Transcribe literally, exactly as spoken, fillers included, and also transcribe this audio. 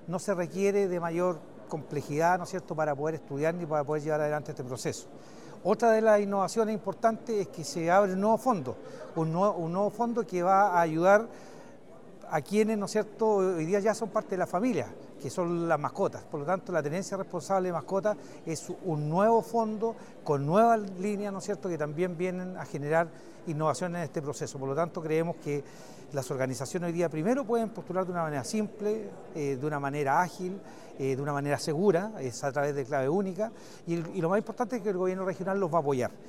no se requiere de mayor complejidad, ¿no es cierto?, para poder estudiar ni para poder llevar adelante este proceso. Otra de las innovaciones importantes es que se abre un nuevo fondo, un nuevo, un nuevo fondo que va a ayudar a quienes, ¿no es cierto?, hoy día ya son parte de la familia, que son las mascotas. Por lo tanto, la tenencia responsable de mascotas es un nuevo fondo con nuevas líneas, ¿no es cierto?, que también vienen a generar innovación en este proceso. Por lo tanto, creemos que las organizaciones hoy día primero pueden postular de una manera simple, eh, de una manera ágil, eh, de una manera segura, es a través de clave única, y, y lo más importante es que el gobierno regional los va a apoyar.